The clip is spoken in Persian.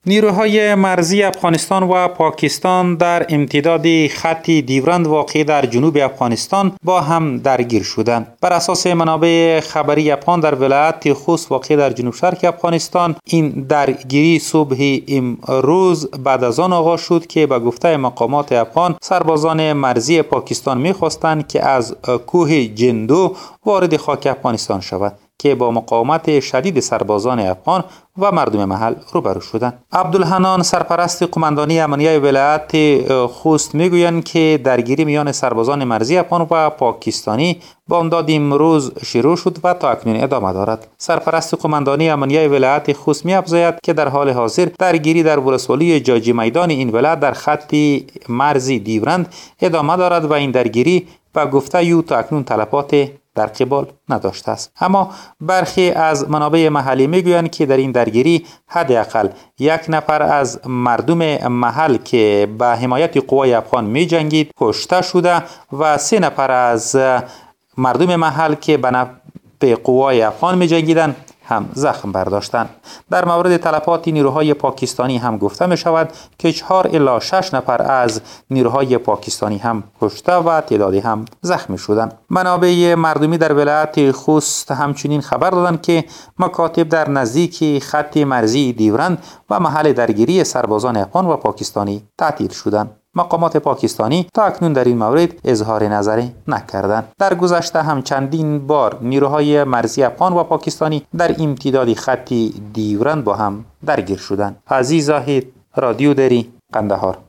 نیروهای مرزی افغانستان و پاکستان در امتداد خط دیورند واقع در جنوب افغانستان با هم درگیر شدند. بر اساس منابع خبری افغان در ولایت خوست واقع در جنوب شرق افغانستان، این درگیری صبح امروز بعد از آن آغاز شد که به گفته مقامات افغان سربازان مرزی پاکستان می‌خواستند که از کوه جندو وارد خاک افغانستان شود که با مقاومت شدید سربازان افغان و مردم محل روبرو شدند. عبدالحنان سرپرست قماندانی امنیه ولایت خوست میگویند که درگیری میان سربازان مرزی افغان و پاکستانی بامداد امروز شروع شد و تا اکنون ادامه دارد. سرپرست قماندانی امنیه ولایت خوست می‌افزاید که در حال حاضر درگیری در ولسوالی جاجی میدان این ولایت در خط مرزی دیورند ادامه دارد و این درگیری به گفته او تا اکنون تلفات در قبال نداشته است. اما برخی از منابع محلی میگویند که در این درگیری حداقل 1 نفر از مردم محل که به حمایت قوای افغان می جنگید کشته شده و 3 نفر از مردم محل که به نفع قوای افغان می جنگیدند هم زخم برداشتند. در مورد تلفات نیروهای پاکستانی هم گفته می شود که 4 الی 6 نفر از نیروهای پاکستانی هم کشته و تعدادی هم زخمی شدند. منابع مردمی در ولایت خوست همچنین خبر دادند که مکاتب در نزدیک خط مرزی دیورند و محل درگیری سربازان افغان و پاکستانی تعطیل شدند. مقامات پاکستانی تا اکنون در این مورد اظهار نظری نکردند. در گذشته هم چندین بار نیروهای مرزی افغان و پاکستانی در امتداد خط دیورند با هم درگیر شدند. عزیز زاهد، رادیو دری، قندهار.